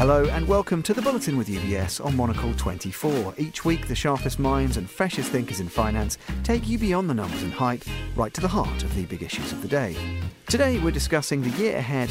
Hello and welcome to the Bulletin with UBS on Monocle 24. Each week, the sharpest minds and freshest thinkers in finance take you beyond the numbers and hype, right to the heart of the big issues of the day. Today, we're discussing the Year Ahead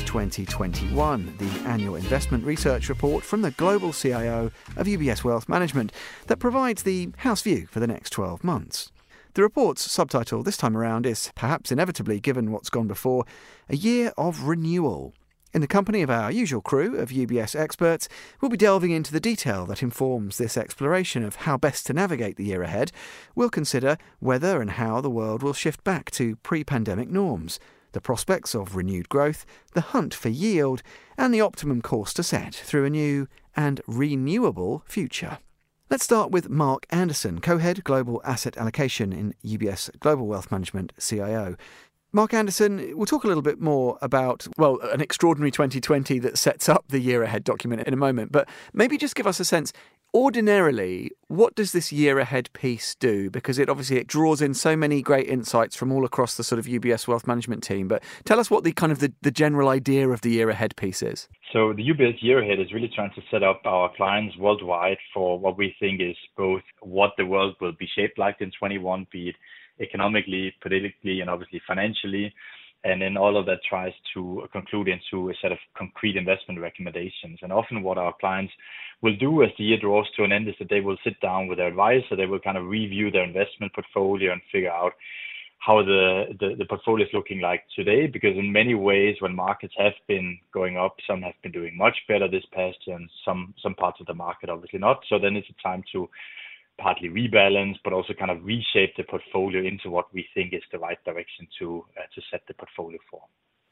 2021, the annual investment research report from the global CIO of UBS Wealth Management that provides the house view for the next 12 months. The report's subtitle this time around is, perhaps inevitably given what's gone before, a year of renewal. In the company of our usual crew of UBS experts, we'll be delving into the detail that informs this exploration of how best to navigate the year ahead. We'll consider whether and how the world will shift back to pre-pandemic norms, the prospects of renewed growth, the hunt for yield, and the optimum course to set through a new and renewable future. Let's start with Mark Anderson, Co-Head Global Asset Allocation in UBS Global Wealth Management CIO. Mark Anderson, we'll talk a little bit more about, an extraordinary 2020 that sets up the year ahead document in a moment, but maybe just give us a sense. Ordinarily, what does this year ahead piece do? Because it draws in so many great insights from all across the sort of UBS Wealth Management team. But tell us what the general idea of the year ahead piece is. So the UBS year ahead is really trying to set up our clients worldwide for what we think is both what the world will be shaped like in 21, be it economically, politically, and obviously financially. And then all of that tries to conclude into a set of concrete investment recommendations. And often what our clients will do as the year draws to an end is that they will sit down with their advisor, they will kind of review their investment portfolio and figure out how the portfolio is looking like today. Because in many ways, when markets have been going up, some have been doing much better this past year, and some parts of the market obviously not. So then it's a time to partly rebalance, but also kind of reshape the portfolio into what we think is the right direction to set the portfolio for.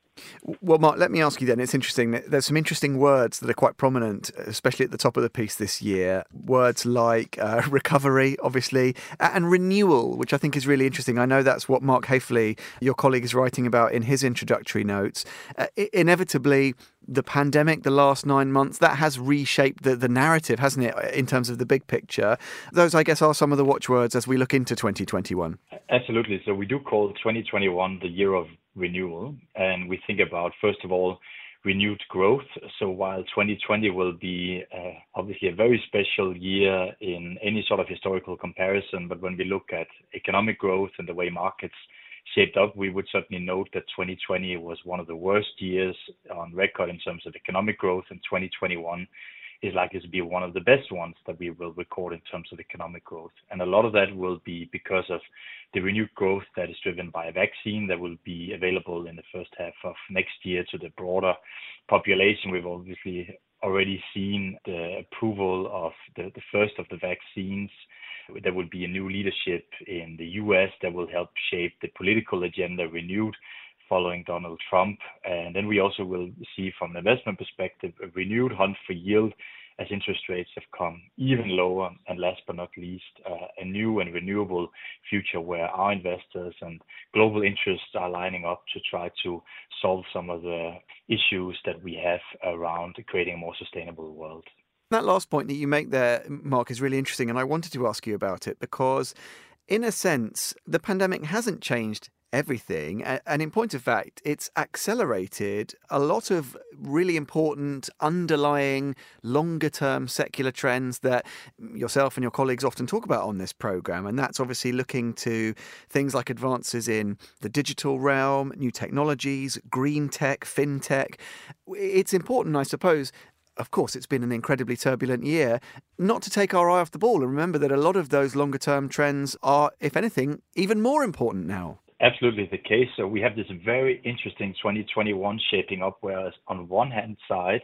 Well, Mark, let me ask you then. It's interesting. There's some interesting words that are quite prominent, especially at the top of the piece this year. Words like recovery, obviously, and renewal, which I think is really interesting. I know that's what Mark Haefele, your colleague, is writing about in his introductory notes. Inevitably, the pandemic, the last 9 months, that has reshaped the narrative, hasn't it, in terms of the big picture? Those, I guess, are some of the watchwords as we look into 2021. Absolutely. So we do call 2021 the year of renewal. And we think about, first of all, renewed growth. So while 2020 will be obviously a very special year in any sort of historical comparison, but when we look at economic growth and the way markets shaped up, we would certainly note that 2020 was one of the worst years on record in terms of economic growth, and 2021 is likely to be one of the best ones that we will record in terms of economic growth. And a lot of that will be because of the renewed growth that is driven by a vaccine that will be available in the first half of next year to the broader population. We've obviously already seen the approval of the first of the vaccines. There will be a new leadership in the US that will help shape the political agenda renewed following Donald Trump. And then we also will see, from an investment perspective, a renewed hunt for yield as interest rates have come even lower. And last but not least, a new and renewable future where our investors and global interests are lining up to try to solve some of the issues that we have around creating a more sustainable world. That last point that you make there, Mark, is really interesting, and I wanted to ask you about it because, in a sense, the pandemic hasn't changed everything, and in point of fact, it's accelerated a lot of really important underlying longer-term secular trends that yourself and your colleagues often talk about on this programme, and that's obviously looking to things like advances in the digital realm, new technologies, green tech, fintech. It's important, I suppose. Of course, it's been an incredibly turbulent year, not to take our eye off the ball and remember that a lot of those longer-term trends are, if anything, even more important now. Absolutely the case. So we have this very interesting 2021 shaping up, whereas on one hand side,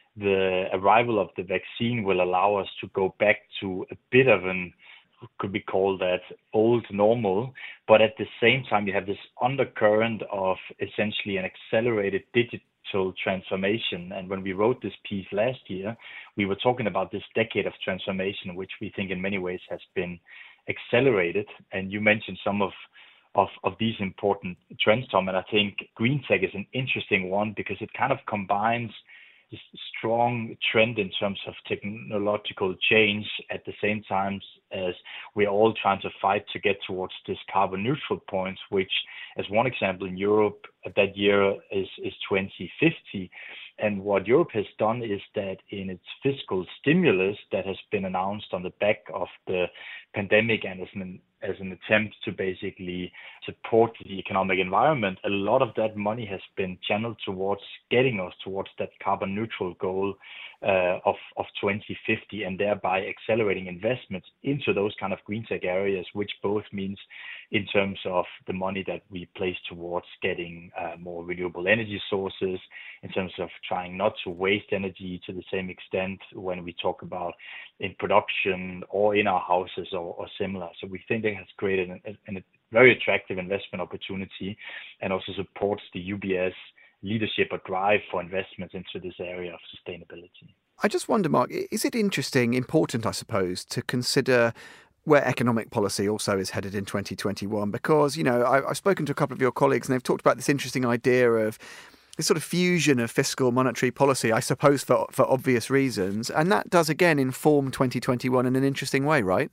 the arrival of the vaccine will allow us to go back to a bit of could be called that old normal, but at the same time, you have this undercurrent of essentially an accelerated digital transformation. And when we wrote this piece last year, we were talking about this decade of transformation, which we think in many ways has been accelerated. And you mentioned some of these important trends, Tom, and I think green tech is an interesting one because it kind of combines this strong trend in terms of technological change at the same time as we're all trying to fight to get towards this carbon neutral point, which, as one example, in Europe that year is 2050. And what Europe has done is that in its fiscal stimulus that has been announced on the back of the pandemic and as an attempt to basically support the economic environment, a lot of that money has been channeled towards getting us towards that carbon neutral goal of 2050, and thereby accelerating investments into those kind of green tech areas, which both means in terms of the money that we place towards getting more renewable energy sources, in terms of trying not to waste energy to the same extent when we talk about in production or in our houses or similar. So we think it has created a very attractive investment opportunity, and also supports the UBS leadership or drive for investments into this area of sustainability. I just wonder, Mark, is it important, I suppose, to consider where economic policy also is headed in 2021? Because, I've spoken to a couple of your colleagues and they've talked about this interesting idea of this sort of fusion of fiscal monetary policy, I suppose, for obvious reasons. And that does, again, inform 2021 in an interesting way, right?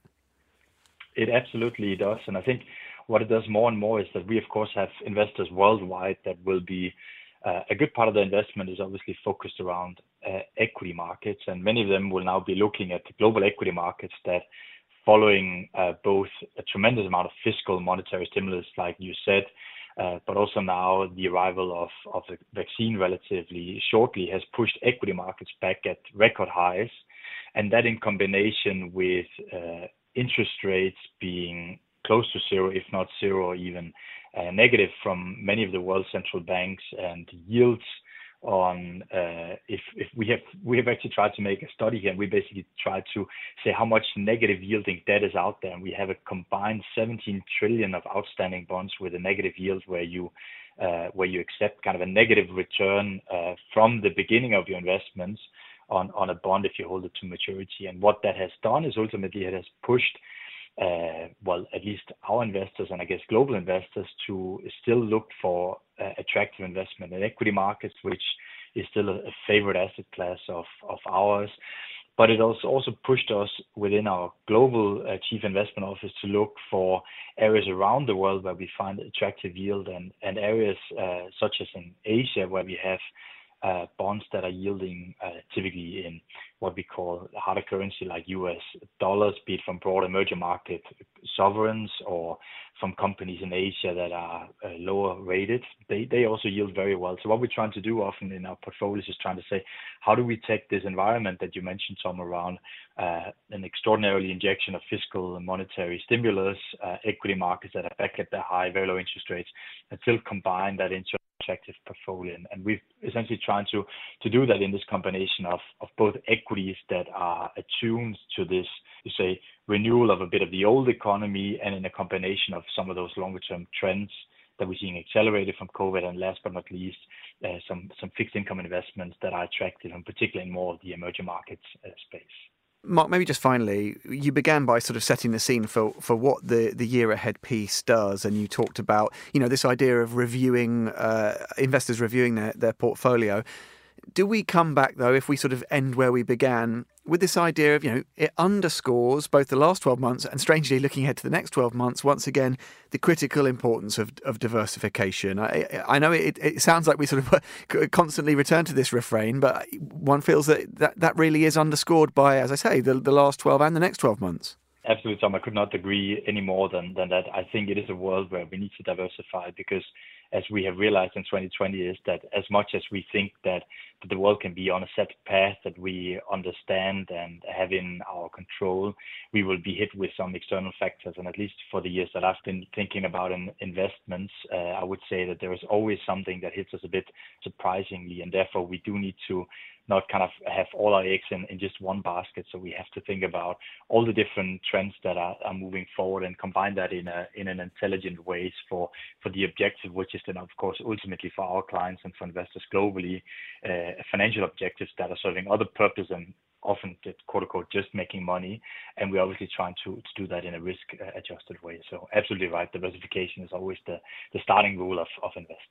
It absolutely does. And I think what it does more and more is that we, of course, have investors worldwide that will be a good part of the investment is obviously focused around equity markets. And many of them will now be looking at the global equity markets that, following both a tremendous amount of fiscal monetary stimulus, like you said, but also now the arrival of the vaccine relatively shortly, has pushed equity markets back at record highs. And that in combination with interest rates being close to zero, if not zero, or even negative from many of the world central banks, and yields on if we have actually tried to make a study here, and we basically tried to say how much negative yielding debt is out there, and we have a combined 17 trillion of outstanding bonds with a negative yield where you accept kind of a negative return from the beginning of your investments on a bond if you hold it to maturity. And what that has done is ultimately it has pushed at least our investors, and I guess global investors, to still look for attractive investment in equity markets, which is still a favorite asset class of ours. But it also pushed us within our global chief investment office to look for areas around the world where we find attractive yield, and areas such as in Asia, where we have bonds that are yielding typically in what we call harder currency like US dollars, be it from broad emerging market sovereigns or from companies in Asia that are lower rated. They also yield very well. So what we're trying to do often in our portfolios is trying to say, how do we take this environment that you mentioned, Tom, around an extraordinarily injection of fiscal and monetary stimulus, equity markets that are back at their high, very low interest rates, and still combine that into attractive portfolio. And we've essentially trying to do that in this combination of both equities that are attuned to this, you say, renewal of a bit of the old economy, and in a combination of some of those longer term trends that we're seeing accelerated from COVID, and last but not least, some fixed income investments that are attractive, and particularly in more of the emerging markets space. Mark, maybe just finally, you began by sort of setting the scene for what the year ahead piece does, and you talked about, this idea of reviewing, investors reviewing their portfolio. Do we come back, though, if we sort of end where we began, with this idea of, it underscores both the last 12 months and, strangely, looking ahead to the next 12 months, once again, the critical importance of diversification. I know it sounds like we sort of constantly return to this refrain, but one feels that really is underscored by, as I say, the last 12 and the next 12 months. Absolutely, Tom. I could not agree any more than that. I think it is a world where we need to diversify, because as we have realized in 2020 is that as much as we think that the world can be on a set path that we understand and have in our control, we will be hit with some external factors. And at least for the years that I've been thinking about investments, I would say that there is always something that hits us a bit surprisingly, and therefore we do need to not kind of have all our eggs in just one basket. So we have to think about all the different trends that are moving forward, and combine that in an intelligent ways for the objective, which is then, of course, ultimately for our clients and for investors globally, financial objectives that are serving other purpose and often get quote unquote just making money. And we're obviously trying to do that in a risk adjusted way. So absolutely right. Diversification is always the starting rule of investments.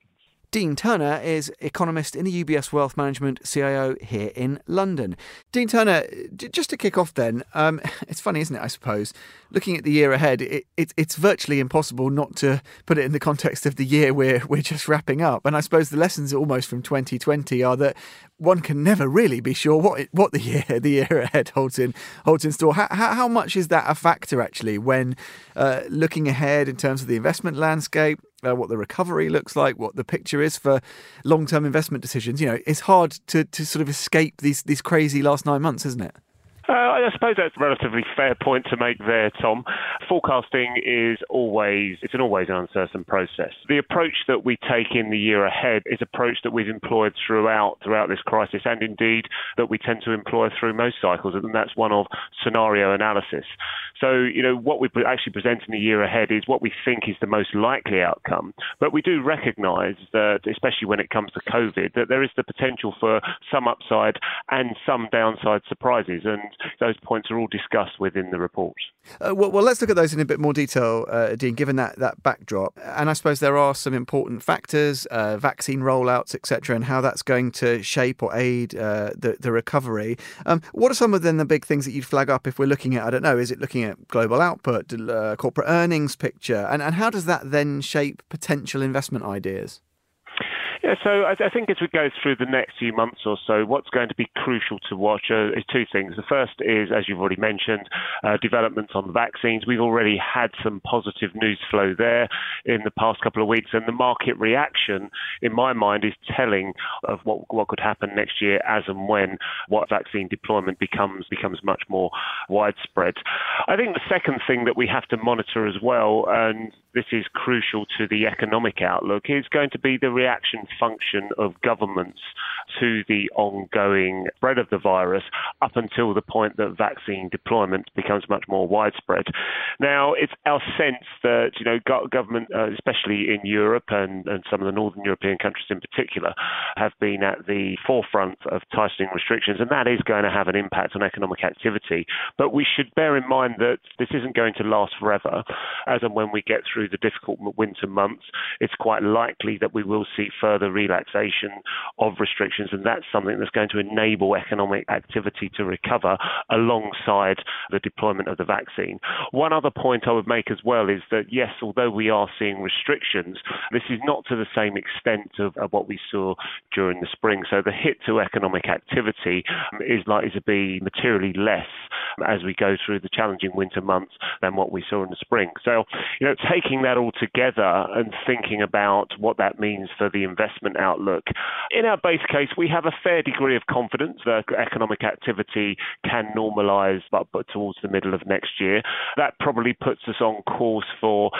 Dean Turner is economist in the UBS Wealth Management CIO here in London. Dean Turner, just to kick off then, it's funny, isn't it, I suppose, looking at the year ahead, it's virtually impossible not to put it in the context of the year we're just wrapping up. And I suppose the lessons almost from 2020 are that one can never really be sure what the year ahead holds in store. How much is that a factor actually when looking ahead in terms of the investment landscape, what the recovery looks like, what the picture is for long-term investment decisions? It's hard to sort of escape these crazy last 9 months, isn't it? I suppose that's a relatively fair point to make there, Tom. Forecasting is always an uncertain process. The approach that we take in the year ahead is an approach that we've employed throughout this crisis, and indeed that we tend to employ through most cycles, and that's one of scenario analysis. So, what we actually present in the year ahead is what we think is the most likely outcome. But we do recognise that, especially when it comes to COVID, that there is the potential for some upside and some downside surprises, and those points are all discussed within the report. Well, let's look at those in a bit more detail, Dean, given that backdrop. And I suppose there are some important factors, vaccine rollouts, etc., and how that's going to shape or aid the recovery. What are some of the big things that you'd flag up if we're looking at, I don't know, is it looking at global output, corporate earnings picture, and how does that then shape potential investment ideas? Yeah, so I think as we go through the next few months or so, what's going to be crucial to watch is two things. The first is, as you've already mentioned, developments on vaccines. We've already had some positive news flow there in the past couple of weeks, and the market reaction, in my mind, is telling of what could happen next year as and when what vaccine deployment becomes much more widespread. I think the second thing that we have to monitor as well, and this is crucial to the economic outlook, is going to be the reaction function of governments to the ongoing spread of the virus up until the point that vaccine deployment becomes much more widespread. Now, it's our sense that, government, especially in Europe and some of the northern European countries in particular, have been at the forefront of tightening restrictions, and that is going to have an impact on economic activity. But we should bear in mind that this isn't going to last forever. As and when we get through the difficult winter months, it's quite likely that we will see further relaxation of restrictions, and that's something that's going to enable economic activity to recover alongside the deployment of the vaccine. One other point I would make as well is that, yes, although we are seeing restrictions, this is not to the same extent of what we saw during the spring. So the hit to economic activity is likely to be materially less as we go through the challenging winter months than what we saw in the spring. So, taking that all together and thinking about what that means for the investment outlook, in our base case, we have a fair degree of confidence that economic activity can normalise but towards the middle of next year. That probably puts us on course for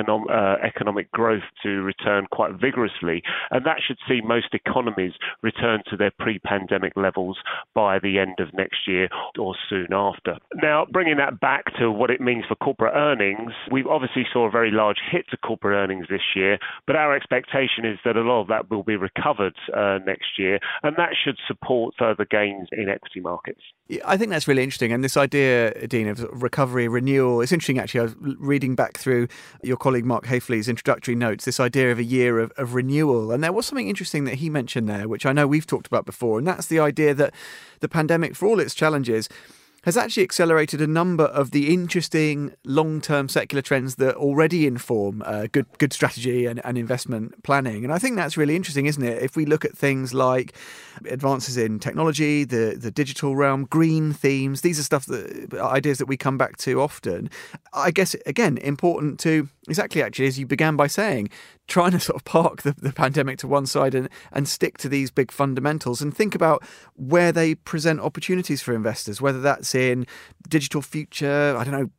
economic growth to return quite vigorously, and that should see most economies return to their pre-pandemic levels by the end of next year or soon after. Now, bringing that back to what it means for corporate earnings, we obviously saw a very large hit to corporate earnings this year, but our expectation is that a lot of that will be recovered next year, and that should support further gains in equity markets. Yeah, I think that's really interesting. And this idea, Dean, of recovery, renewal, it's interesting actually. I was reading back through your colleague Mark Hafley's introductory notes, this idea of a year of renewal. And there was something interesting that he mentioned there, which I know we've talked about before, and that's the idea that the pandemic, for all its challenges, has actually accelerated a number of the interesting long-term secular trends that already inform good strategy and investment planning. And I think that's really interesting, isn't it? If we look at things like advances in technology, the digital realm, green themes, these are ideas that we come back to often. I guess, again, important to exactly actually, as you began by saying, trying to sort of park the pandemic to one side and stick to these big fundamentals and think about where they present opportunities for investors, whether that's in digital future, I don't know,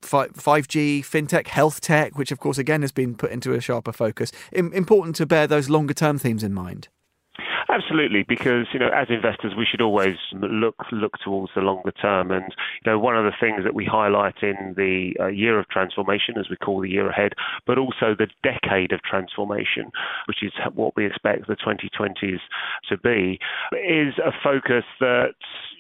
5G, fintech, health tech, which of course again has been put into a sharper focus. Important to bear those longer term themes in mind. Absolutely, because, as investors, we should always look towards the longer term. And, one of the things that we highlight in the year of transformation, as we call the year ahead, but also the decade of transformation, which is what we expect the 2020s to be, is a focus that,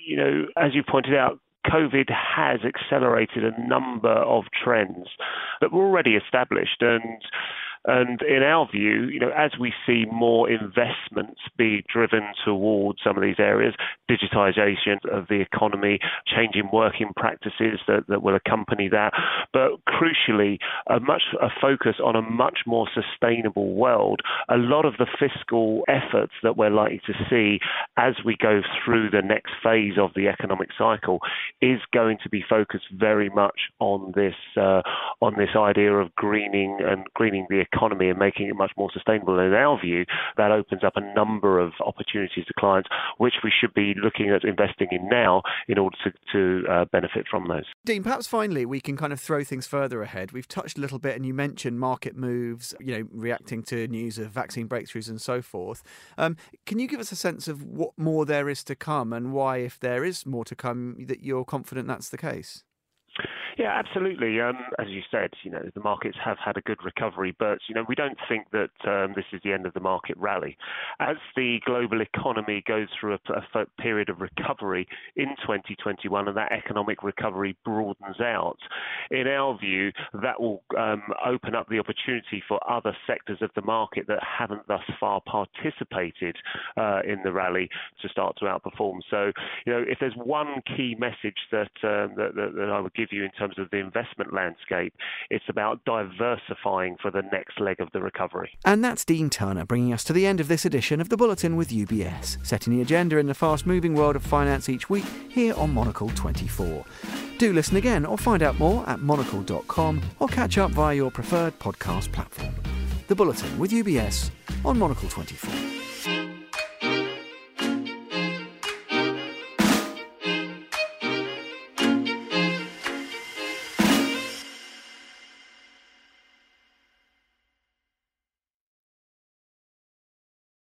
as you pointed out, COVID has accelerated a number of trends that were already established. And And in our view, as we see more investments be driven towards some of these areas, digitization of the economy, changing working practices that will accompany that, but crucially, a focus on a much more sustainable world. A lot of the fiscal efforts that we're likely to see as we go through the next phase of the economic cycle is going to be focused very much on this idea of greening the economy and making it much more sustainable. In our view, that opens up a number of opportunities to clients, which we should be looking at investing in now in order to benefit from those. Dean, perhaps finally we can kind of throw things further ahead. We've touched a little bit, and you mentioned market moves, reacting to news of vaccine breakthroughs and so forth. Can you give us a sense of what more there is to come, and why, if there is more to come, that you're confident that's the case? Yeah, absolutely. As you said, the markets have had a good recovery, but we don't think that this is the end of the market rally. As the global economy goes through a period of recovery in 2021, and that economic recovery broadens out, in our view, that will open up the opportunity for other sectors of the market that haven't thus far participated in the rally to start to outperform. So, if there's one key message that I would give you in terms of the investment landscape, it's about diversifying for the next leg of the recovery. And that's Dean Turner bringing us to the end of this edition of The Bulletin with UBS, setting the agenda in the fast-moving world of finance each week here on Monocle 24. Do listen again or find out more at monocle.com or catch up via your preferred podcast platform. The Bulletin with UBS on Monocle 24.